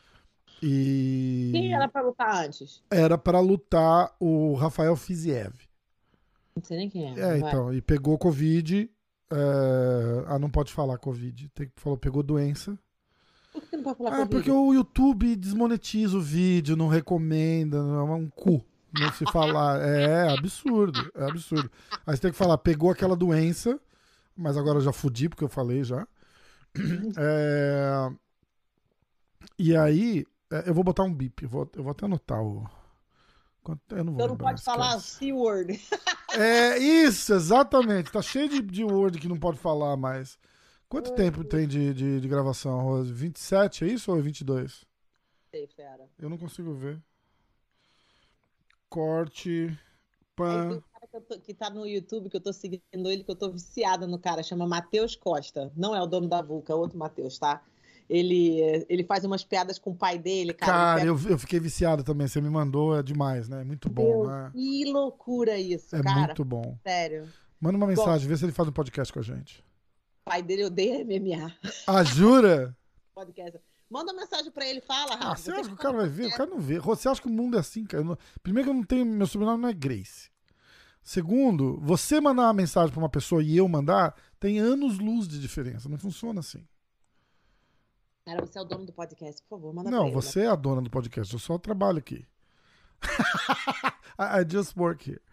S2: E
S3: Quem era pra lutar antes?
S2: era pra lutar o Rafael Fiziev.
S3: Não sei nem quem é.
S2: É,
S3: vai.
S2: então. E pegou Covid. é, Ah, não pode falar Covid. Tem... Falou, pegou doença.
S3: Por que não pode falar
S2: Ah,
S3: Covid?
S2: porque o YouTube desmonetiza o vídeo, não recomenda, não é um cu. Não se falar. É absurdo, é absurdo. Aí você tem que falar, pegou aquela doença, mas agora eu já fudi, porque eu falei já. É, e aí, é, eu vou botar um bip, eu vou, eu vou até anotar o. Quanto... Eu não vou
S3: Então não
S2: lembrar,
S3: pode falar
S2: esquece.
S3: C-word.
S2: É, isso, exatamente. Tá cheio de, de word que não pode falar mais. Quanto
S3: Ai,
S2: tempo tem de, de, de gravação, Rose? vinte e sete, é isso ou é vinte e dois?
S3: Sei, fera.
S2: Eu não consigo ver. Corte.
S3: Aí
S2: Pan.
S3: tem um cara que, eu tô- que tá no YouTube, que eu tô seguindo ele, que eu tô viciada no cara, chama Matheus Costa. Não é o dono da Vulca, é outro Matheus, tá? Ele, ele faz umas piadas com o pai dele, cara.
S2: Cara,
S3: ele
S2: eu, eu fiquei viciado também. Você me mandou, é demais, né? É muito bom,
S3: Meu,
S2: né?
S3: que loucura isso,
S2: É
S3: cara.
S2: muito bom.
S3: Sério.
S2: Manda uma mensagem, vê se ele faz um podcast com a gente.
S3: O pai dele odeia M M A.
S2: Ah, jura?
S3: Podcast. Manda uma mensagem pra ele, fala,
S2: Ah,
S3: Rafa.
S2: você acha que o cara vai ver? O cara não vê. Você acha que o mundo é assim, cara? Eu não- Primeiro que eu não tenho. Meu sobrenome não é Grace. Segundo, você mandar uma mensagem pra uma pessoa e eu mandar, tem anos-luz de diferença. Não funciona assim.
S3: Cara, você é o dono do podcast, por favor, manda pra
S2: Não,
S3: ele.
S2: você é a dona do podcast. Eu só trabalho aqui. I, I just work here.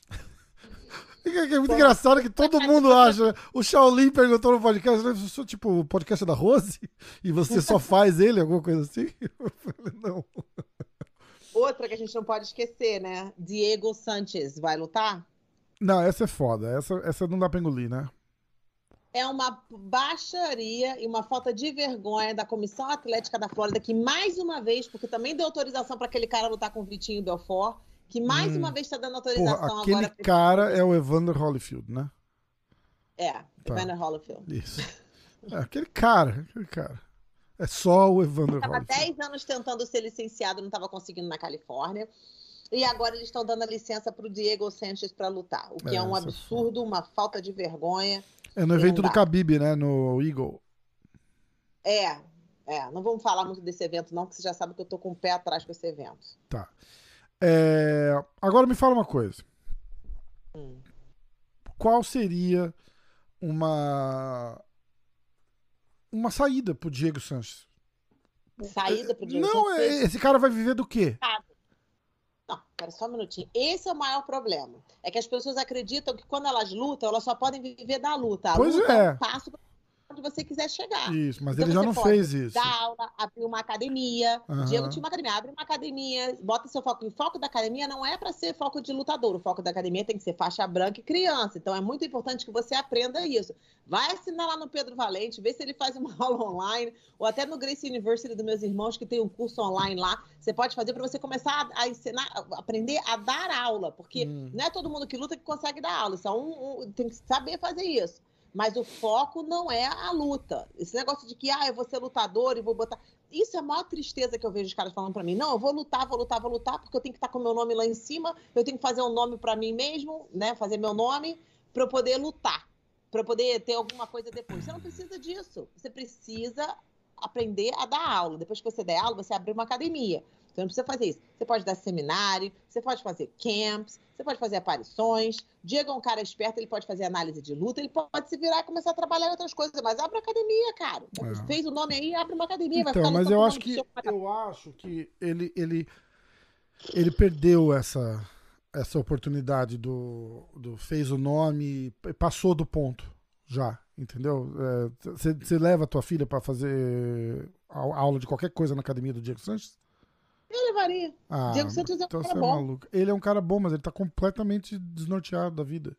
S2: É muito engraçado que todo mundo acha. O Shaolin perguntou no podcast, né? Eu sou tipo o podcast da Rose e você só faz ele, alguma coisa assim? Eu falei, não.
S3: Outra que a gente não pode esquecer, né? Diego Sanchez vai lutar?
S2: Não, essa é foda. Essa, essa não dá pra engolir, né?
S3: É uma baixaria e uma falta de vergonha da Comissão Atlética da Flórida, que mais uma vez, porque também deu autorização para aquele cara lutar com o Vitinho Belfort, que mais
S2: Hum.
S3: uma vez está dando autorização
S2: Porra, aquele
S3: agora. pra-
S2: cara é o Evander Holyfield, né?
S3: É,
S2: Tá.
S3: Evander Holyfield.
S2: Isso. É, aquele cara, aquele cara. É só o Evander
S3: Estava
S2: Holyfield.
S3: dez anos tentando ser licenciado, não estava conseguindo na Califórnia. E agora eles estão dando a licença para o Diego Sanchez para lutar, o que
S2: É,
S3: é um
S2: isso é
S3: absurdo, uma falta de vergonha.
S2: É no
S3: não
S2: evento do
S3: dá.
S2: Khabib, né? No Eagle.
S3: É, é, não vamos falar muito desse evento, não, porque você já sabe que eu tô com o pé atrás com esse evento.
S2: Tá. É, agora me fala uma coisa.
S3: Hum.
S2: Qual seria uma uma saída pro Diego Sanchez?
S3: Saída pro Diego
S2: Não,
S3: Sanchez.
S2: é- esse cara vai viver do quê?
S3: Não, pera só um minutinho. Esse é o maior problema. É que as pessoas acreditam que quando elas lutam, elas só podem viver da luta. A
S2: Pois
S3: luta
S2: é.
S3: um passo para onde você quiser chegar.
S2: Isso, mas
S3: Então
S2: ele já
S3: você
S2: não
S3: pode
S2: fez isso.
S3: dar aula, abrir uma academia.
S2: Aham.
S3: Diego tinha uma academia, abre uma academia, bota seu foco. E o foco da academia não é para ser foco de lutador. O foco da academia tem que ser faixa branca e criança. Então é muito importante que você aprenda isso. Vai assinar lá no Pedro Valente, vê se ele faz uma aula online, ou até no Grace University dos meus irmãos, que tem um curso online lá. Você pode fazer para você começar a, a ensinar, a aprender a dar aula, porque
S2: Hum.
S3: não é todo mundo que luta que consegue dar aula. Isso é um, um, tem que saber fazer isso. Mas o foco não é a luta. Esse negócio de que, ah, eu vou ser lutador e vou botar... Isso é a maior tristeza que eu vejo os caras falando pra mim. Não, eu vou lutar, vou lutar, vou lutar, porque eu tenho que estar com o meu nome lá em cima, eu tenho que fazer um nome pra mim mesmo, né? Fazer meu nome pra eu poder lutar, pra eu poder ter alguma coisa depois. Você não precisa disso. Você precisa aprender a dar aula. Depois que você der aula, você abre uma academia. Você não precisa fazer isso. Você pode dar seminário, você pode fazer camps, você pode fazer aparições. Diego é um cara esperto, ele pode fazer análise de luta, ele pode se virar e começar a trabalhar em outras coisas, mas abre uma academia, cara.
S2: É.
S3: Fez o nome aí, abre uma academia. vai
S2: Então,
S3: ficar
S2: mas
S3: lutando
S2: eu
S3: com
S2: acho
S3: o
S2: que
S3: nome do seu-
S2: eu acho que ele ele ele perdeu essa essa oportunidade do, do fez o nome, passou do ponto já, entendeu? Você leva a tua filha pra fazer a- aula de qualquer coisa na academia do Diego Sanchez?
S3: Eu levaria.
S2: Ah,
S3: Diego Santos é um
S2: então
S3: cara
S2: você é
S3: bom.
S2: maluco. Ele é um cara bom, mas ele tá completamente desnorteado da vida.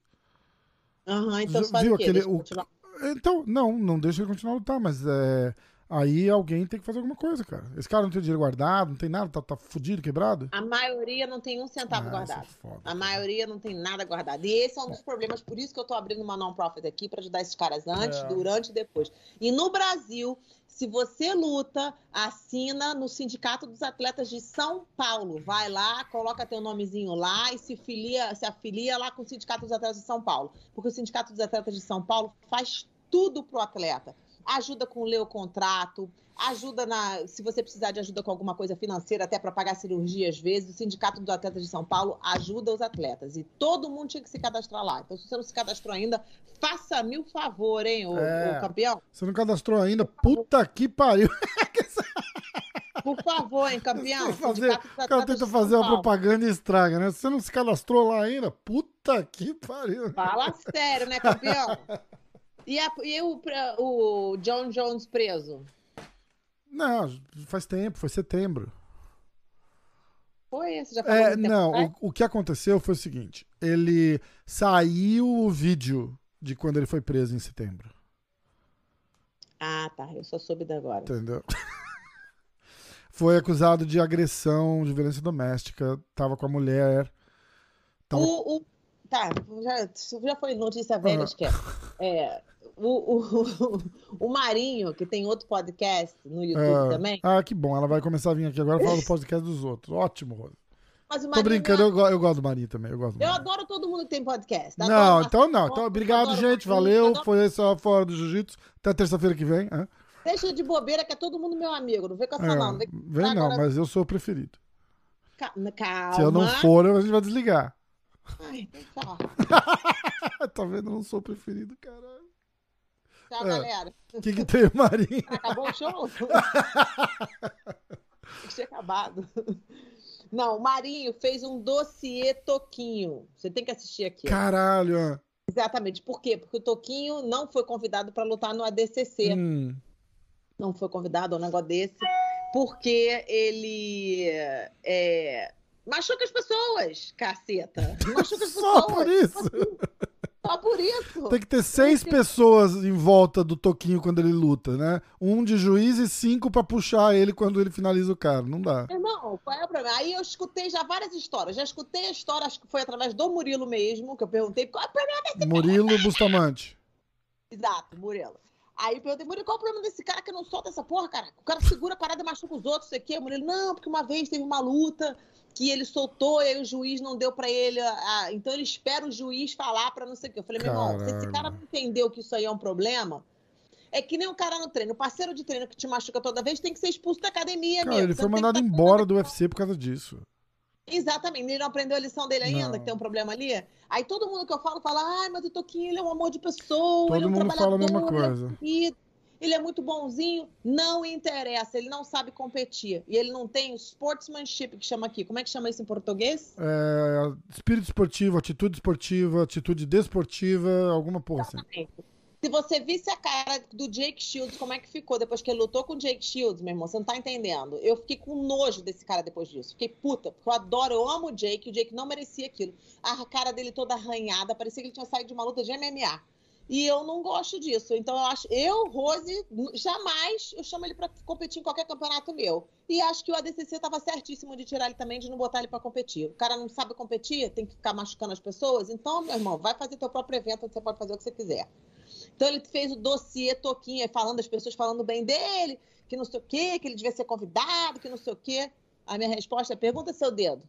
S3: Aham, então
S2: Já
S3: você faz
S2: viu
S3: o quê?
S2: aquele-
S3: Deixa eu
S2: o-
S3: continuar.
S2: Então, não, não deixa ele continuar a lutar, mas é, aí alguém tem que fazer alguma coisa, cara. Esse cara não tem dinheiro guardado, não tem nada, tá, tá fudido, quebrado.
S3: A maioria não tem um centavo
S2: Ah,
S3: guardado.
S2: isso é foda,
S3: A
S2: cara.
S3: maioria não tem nada guardado. E esse é um dos problemas, por isso que eu tô abrindo uma non-profit aqui, para ajudar esses caras antes,
S2: É.
S3: durante e depois. E no Brasil, se você luta, assina no Sindicato dos Atletas de São Paulo. Vai lá, coloca teu nomezinho lá e se filia, se afilia lá com o Sindicato dos Atletas de São Paulo. Porque o Sindicato dos Atletas de São Paulo faz tudo pro atleta. Ajuda com ler o contrato, ajuda na, se você precisar de ajuda com alguma coisa financeira, até para pagar cirurgia às vezes, o Sindicato dos Atletas de São Paulo ajuda os atletas. E todo mundo tinha que se cadastrar lá. Então, se você não se cadastrou ainda, faça-me o favor, hein, ô,
S2: É.
S3: ô campeão?
S2: Você não cadastrou ainda? Puta que pariu.
S3: Por favor, hein, campeão?
S2: Fazer,
S3: Sindicato dos
S2: o cara
S3: Atletas
S2: tenta
S3: de
S2: fazer
S3: São
S2: uma
S3: Paulo.
S2: propaganda e estraga, né? Se você não se cadastrou lá ainda, puta que pariu.
S3: Fala sério, né, campeão? E, a- e o, o John Jones preso?
S2: Não, faz tempo, foi setembro.
S3: Foi? Você já falou
S2: É,
S3: muito tempo
S2: não,
S3: atrás?
S2: o, o que aconteceu foi o seguinte: ele saiu o vídeo de quando ele foi preso em setembro.
S3: Ah, tá. Eu só soube da agora.
S2: Entendeu? Foi acusado de agressão, de violência doméstica, tava com a mulher. Tava...
S3: O, o, tá, já, já foi notícia velha,
S2: Ah.
S3: esquece. É, o, o, o Marinho, que tem outro podcast no YouTube
S2: Ah,
S3: também,
S2: ah, que bom, ela vai começar a vir aqui agora falar do podcast dos outros. Ótimo, Rosa.
S3: mas o
S2: Tô
S3: Marinho...
S2: brincando, eu, go- eu gosto do Marinho também. Eu, gosto do
S3: Eu
S2: Marinho.
S3: adoro todo mundo que tem podcast. Adoro
S2: Não,
S3: Marcelo
S2: então não. Então,
S3: Gomes,
S2: obrigado,
S3: adoro
S2: gente.
S3: o Marinho,
S2: Valeu.
S3: adoro-
S2: Foi só fora do jiu-jitsu. Até terça-feira que vem. hã?
S3: Deixa de bobeira que é todo mundo meu amigo. Não vem com essa
S2: É,
S3: não. Não vem,
S2: vem não,
S3: agora-
S2: mas eu sou o preferido.
S3: Ca- Calma.
S2: Se eu não for, a gente vai desligar.
S3: Ai, então tchau.
S2: Tá vendo? Eu não sou o preferido, caralho.
S3: Tchau,
S2: É.
S3: galera.
S2: O que, que tem, Marinho?
S3: Acabou o show? Tinha acabado. Não, o Marinho fez um dossiê Toquinho. Você tem que assistir aqui. ó.
S2: Caralho. ó.
S3: Exatamente. Por quê? Porque o Toquinho não foi convidado para lutar no A D C C.
S2: Hum,
S3: Não foi convidado a um negócio desse. Porque ele é, machuca as pessoas, caceta. Machuca as
S2: Só
S3: pessoas.
S2: por isso.
S3: Só por isso.
S2: Tem que ter seis pessoas em volta do Toquinho quando ele luta, né? Um de juiz e cinco pra puxar ele quando ele finaliza o cara. Não dá.
S3: Irmão, qual é o problema? Aí eu escutei já várias histórias. Já escutei a história, acho que foi através do Murilo mesmo, que eu perguntei qual é o problema desse
S2: Murilo Bustamante.
S3: Exato, Murilo. Aí eu perguntei, Murilo, qual é o problema desse cara que não solta essa porra, cara? O cara segura a parada e machuca os outros, isso aqui. O Murilo, não, porque uma vez teve uma luta que ele soltou e aí o juiz não deu pra ele. A, a- então ele espera o juiz falar pra não sei o quê. Eu falei, meu irmão, se esse
S2: Caralho.
S3: cara não entendeu que isso aí é um problema, é que nem um cara no treino. O parceiro de treino que te machuca toda vez tem que ser expulso da academia,
S2: Cara,
S3: amigo.
S2: ele
S3: Você
S2: foi
S3: não tem que
S2: mandado
S3: tá
S2: embora
S3: fazendo
S2: do U F C por causa disso.
S3: Exatamente, ele não aprendeu a lição dele ainda,
S2: Não.
S3: que tem um problema ali. Aí todo mundo que eu falo fala, ai, mas o Toquinho, ele é um amor de pessoa,
S2: Todo
S3: ele é um
S2: mundo fala a mesma
S3: trabalhador, ele é
S2: coisa.
S3: bonito, ele é muito bonzinho. Não interessa, ele não sabe competir. E ele não tem o sportsmanship, que chama aqui. Como é que chama isso em português?
S2: É, espírito esportivo, atitude esportiva, atitude desportiva, alguma porra assim.
S3: Se você visse a cara do Jake Shields, como é que ficou depois que ele lutou com o Jake Shields, meu irmão, você não tá entendendo. Eu fiquei com nojo desse cara depois disso. Fiquei puta, porque eu adoro, eu amo o Jake, o Jake não merecia aquilo. A cara dele toda arranhada, parecia que ele tinha saído de uma luta de M M A. E eu não gosto disso. Então eu acho, eu, Rose, jamais eu chamo ele pra competir em qualquer campeonato meu. E acho que o A D C C tava certíssimo de tirar ele também, de não botar ele pra competir. O cara não sabe competir, tem que ficar machucando as pessoas. Então, meu irmão, vai fazer teu próprio evento, onde você pode fazer o que você quiser. Então ele fez o dossiê Toquinho, aí falando, as pessoas falando bem dele, que não sei o quê, que ele devia ser convidado, que não sei o quê. A minha resposta é, pergunta seu dedo.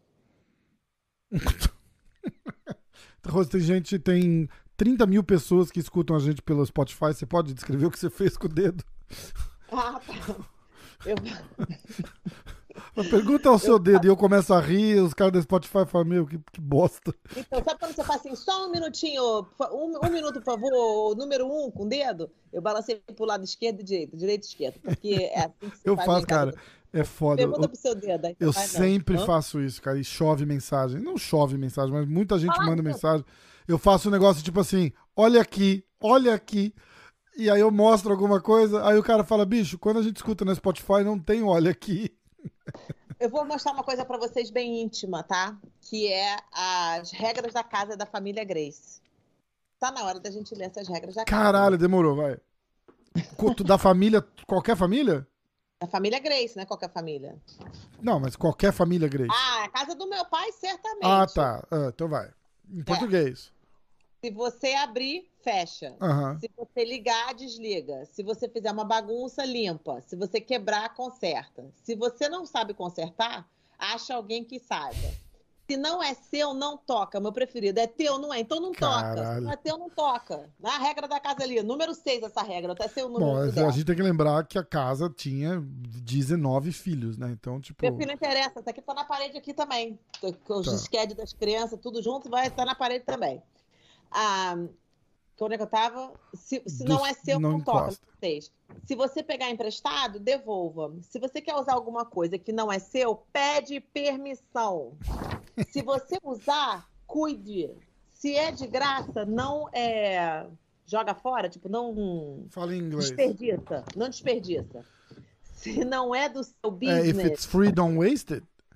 S2: Rose, tem gente, tem trinta mil pessoas que escutam a gente pelo Spotify. Você pode descrever o que você fez com o dedo?
S3: Ah, tá. Eu...
S2: Pergunta ao seu dedo e eu começo a rir, os caras do Spotify falam, meu, que, que bosta.
S3: Então, sabe quando você faz assim, só um minutinho, um, um minuto, por favor, o número um com o dedo? Eu balancei pro lado esquerdo e direito, direito e esquerdo, porque é assim que se
S2: Eu
S3: faz
S2: faço,
S3: em casa.
S2: cara, é foda.
S3: Pergunta
S2: Eu,
S3: pro seu dedo. Aí você
S2: eu
S3: vai, não.
S2: sempre
S3: Hã?
S2: faço isso, cara, e chove mensagem. Não chove mensagem, mas muita gente
S3: Fala,
S2: manda
S3: meu.
S2: mensagem. Eu faço um negócio tipo assim, olha aqui, olha aqui. E aí eu mostro alguma coisa, aí o cara fala, bicho, quando a gente escuta no Spotify não tem olha aqui.
S3: Eu vou mostrar uma coisa pra vocês bem íntima, tá? Que é as regras da casa da família Grace. Tá na hora da gente ler essas regras da casa.
S2: Caralho, demorou, vai. Culto da família, qualquer família?
S3: Da família Grace, né? Qualquer família.
S2: Não, mas qualquer família, Grace.
S3: Ah, a casa do meu pai, certamente.
S2: Ah, tá. Ah, então vai. Em português.
S3: Se você abrir, fecha.
S2: Aham.
S3: Se você ligar, desliga. Se você fizer uma bagunça, limpa. Se você quebrar, conserta. Se você não sabe consertar, acha alguém que saiba. Se não é seu, não toca. Meu preferido é teu, não é? Então não toca.
S2: Caralho.
S3: Se não é teu, não toca. Na regra da casa ali, número seis essa regra. Até seu número
S2: Bom, a
S3: dela.
S2: gente tem que lembrar que a casa tinha dezenove filhos, né? Então, tipo.
S3: Meu filho não interessa. Isso aqui tá na parede aqui também. Os
S2: Tá.
S3: disquetes das crianças, tudo junto, vai estar na parede também. Ah, onde é que eu tava? Se, se
S2: Do-
S3: não é seu,
S2: não
S3: não, toca.
S2: encosta.
S3: Vocês. Se você pegar emprestado, devolva. Se você quer usar alguma coisa que não é seu, pede permissão. Se você usar, cuide. Se é de graça, não é... joga fora, tipo, não
S2: Fala em inglês.
S3: desperdiça. Não desperdiça. Se não é do seu
S2: É, if
S3: business...
S2: it's free, don't waste it.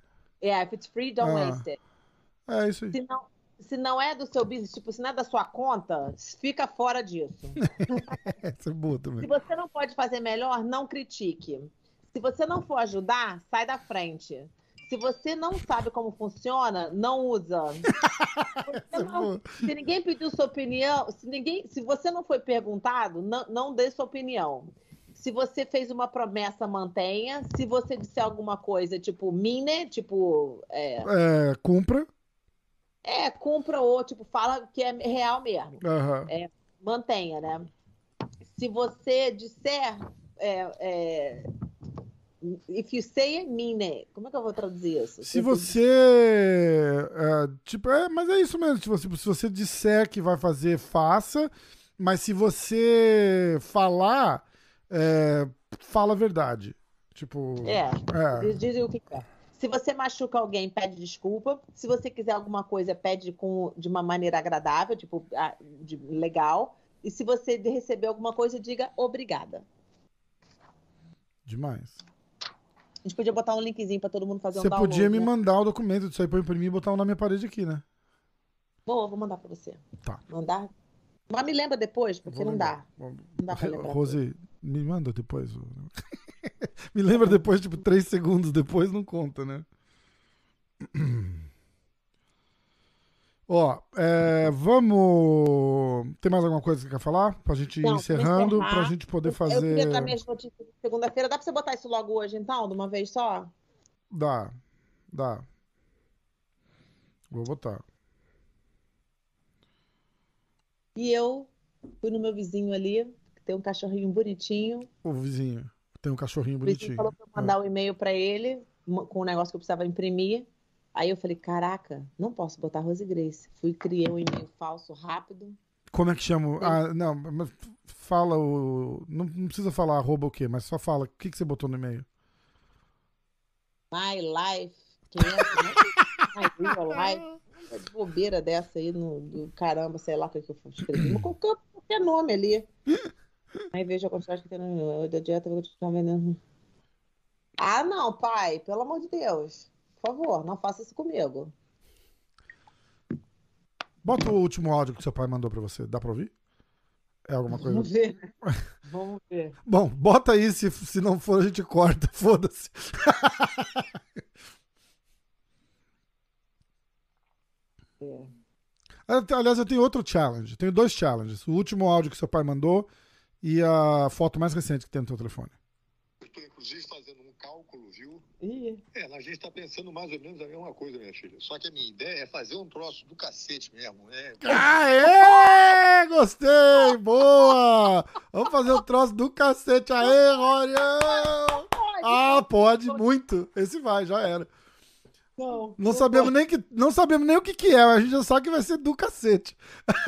S3: Yeah, if it's free, don't
S2: Ah.
S3: waste it.
S2: É isso aí.
S3: Se não, se não é do seu business, tipo, se não é da sua conta, fica fora disso.
S2: Essa é boa
S3: Se
S2: também.
S3: você não pode fazer melhor, não critique. Se você não for ajudar, sai da frente. Se você não sabe como funciona, não usa. Você não- se ninguém pediu sua opinião, se, ninguém, se você não foi perguntado, não, não dê sua opinião. Se você fez uma promessa, mantenha. Se você disser alguma coisa, tipo, mine, tipo, é,
S2: É, cumpra.
S3: é, cumpra ou, tipo, fala que é real mesmo.
S2: Aham.
S3: É, mantenha, né? Se você disser, é, é, if you say it, mean it. Como é que eu vou traduzir isso?
S2: Se você. é, tipo, é, mas é isso mesmo. Tipo, se você disser que vai fazer, faça. Mas se você falar, é, fala a verdade. Tipo.
S3: É,
S2: é.
S3: diz o que quer. Se você machuca alguém, pede desculpa. Se você quiser alguma coisa, pede com, de uma maneira agradável, tipo, ah, de, legal. E se você receber alguma coisa, diga obrigada.
S2: Demais.
S3: A gente podia botar um linkzinho pra todo mundo fazer
S2: Você
S3: um download.
S2: podia me
S3: né?
S2: mandar o documento disso aí pra eu imprimir e botar na minha parede aqui, né?
S3: Vou, vou mandar pra você.
S2: Tá.
S3: Mandar. Mas me lembra depois, porque
S2: Vou
S3: não dá.
S2: lembrar. Vou-
S3: Não dá pra lembrar.
S2: Rose, me manda depois. o- me lembra depois, tipo, três segundos depois, não conta, né? Ó, é, vamos. Tem mais alguma coisa que você quer falar? Pra gente ir
S3: Não, pra
S2: encerrando,
S3: encerrar,
S2: pra gente poder
S3: Eu
S2: fazer.
S3: queria dar minhas notícias de segunda-feira. Dá pra você botar isso logo hoje, então, de uma vez só?
S2: Dá, dá. Vou botar.
S3: E eu fui no meu vizinho ali, que tem um cachorrinho bonitinho.
S2: O vizinho. Tem um cachorrinho
S3: O vizinho
S2: bonitinho.
S3: falou pra eu mandar um e-mail pra ele, uma- com um negócio que eu precisava imprimir. Aí eu falei, caraca, não posso botar Rose Grace. Fui, criei um e-mail falso rápido.
S2: Como é que chama? Ah, não, mas fala o. Não, não precisa falar arroba o quê, mas só fala. O que, que você botou no e-mail?
S3: My Life quinhentos, né? My Real Life. Uma bobeira dessa aí, no, do caramba, sei lá o que que eu escrevi. Mas qualquer, qualquer nome ali. Aí vejo a quantidade que tem no da dieta, eu vou continuar vendendo. Ah, não, pai, pelo amor de Deus. Por favor, não faça isso comigo.
S2: Bota o último áudio que seu pai mandou pra você. Dá pra ouvir? É alguma coisa?
S3: Vamos ver. Vamos ver.
S2: Bom, bota aí, se, se não for a gente corta, foda-se.
S3: É.
S2: Aliás, eu tenho outro challenge. Tenho dois challenges. O último áudio que seu pai mandou e a foto mais recente que tem no seu telefone.
S5: Eu estou, inclusive, fazendo um cálculo, viu?
S3: Ih,
S5: É, a gente está pensando mais ou menos a mesma coisa, minha filha. Só que a minha ideia é fazer um troço do cacete mesmo, né?
S2: Aê! Gostei! Boa! Vamos fazer o troço do cacete. Aê, Rorião! Ah, pode, muito. Esse vai, já era.
S3: não.
S2: Não sabemos nem, que, não sabemos nem o que, que é, mas a gente já sabe que vai ser do cacete.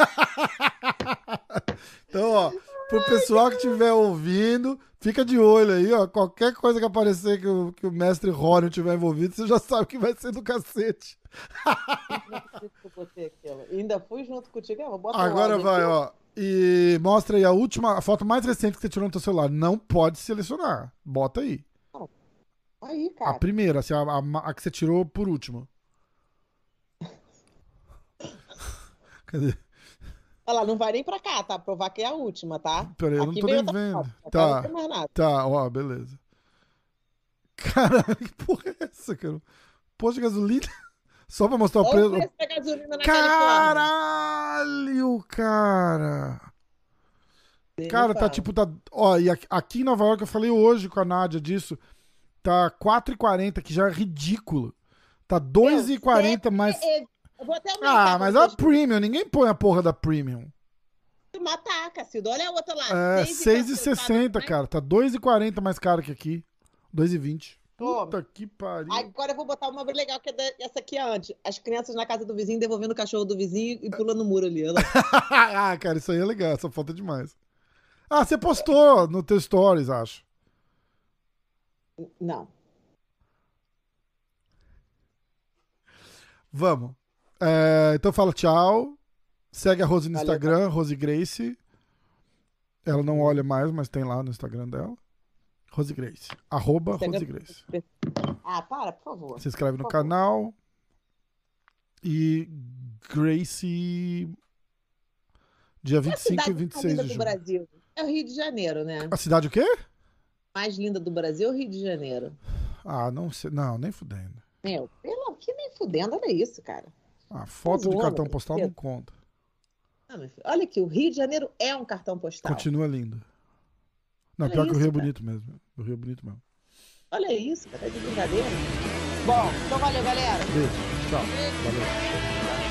S2: Então, ó, pro pessoal que estiver ouvindo, fica de olho aí, ó. Qualquer coisa que aparecer que o, que o mestre Rorion tiver envolvido, você já sabe que vai ser do cacete.
S3: Não acredito que eu botei aquilo. E ainda fui junto contigo. Eu vou botar o
S2: Agora
S3: áudio
S2: vai,
S3: aqui.
S2: ó. E mostra aí a última, a foto mais recente que você tirou no seu celular. Não pode selecionar. Bota aí.
S3: Aí,
S2: A
S3: cara.
S2: primeira, assim, a, a- a que você tirou por último. Cadê?
S3: Olha lá, não vai nem pra cá, tá? Provar que é a última, tá?
S2: Peraí, eu não
S3: Aqui
S2: tô
S3: veio
S2: nem
S3: outra
S2: vendo.
S3: foto, agora
S2: Tá.
S3: Não tem mais nada.
S2: Tá, ó, beleza. Caralho, que porra é essa, cara? Posto de gasolina? Só pra mostrar o
S3: Olha
S2: preço.
S3: o preço da gasolina na Califórnia.
S2: Caralho, cara. Cara, tá tipo, tá. Ó, e aqui- aqui em Nova York, eu falei hoje com a Nádia disso. Tá quatro e quarenta, que já é ridículo. Tá dois e quarenta mais.
S3: Eu vou até aumentar.
S2: Ah, mas
S3: pra
S2: a
S3: vocês
S2: Premium, ninguém põe a porra da Premium.
S3: matar, Cacildo. Olha a outra lá.
S2: É seis e sessenta,
S3: cara.
S2: cara. Tá dois e quarenta mais caro que aqui. dois e vinte.
S3: Toma.
S2: Puta que pariu.
S3: Agora eu vou botar uma legal, que é da- essa aqui é antes. As crianças na casa do vizinho devolvendo o cachorro do vizinho e pulando o muro ali. Olha lá.
S2: Ah, cara, isso aí é legal. Essa foto é demais. Ah, você postou no teu stories, acho.
S3: Não.
S2: Vamos. É, então fala tchau. Segue a Rose no
S3: Valeu,
S2: Instagram, Rose Grace. Ela não olha mais, mas tem lá no Instagram dela. Rose Grace. Arroba
S3: Instagram-
S2: Rose Grace.
S3: Ah, para, por favor.
S2: Se inscreve no
S3: Por
S2: canal. E Gracie... Dia vinte e cinco e vinte e seis de
S3: do
S2: julho.
S3: Brasil é o Rio de Janeiro, né?
S2: A cidade o quê?
S3: Mais linda do Brasil é o Rio de Janeiro.
S2: Ah, não sei. Não, nem fudendo.
S3: Meu, pelo que nem fudendo, olha isso, cara.
S2: Ah, foto de
S3: zoando,
S2: cartão
S3: meu
S2: postal
S3: filho.
S2: não conta.
S3: Ah, meu filho, olha aqui, o Rio de Janeiro é um cartão postal.
S2: Continua lindo. Não,
S3: Olha
S2: pior que o
S3: isso,
S2: Rio é
S3: cara.
S2: bonito mesmo. O Rio é bonito mesmo.
S3: Olha isso, cara, tá de brincadeira. Bom, então valeu, galera.
S2: Beijo. Tchau. Valeu.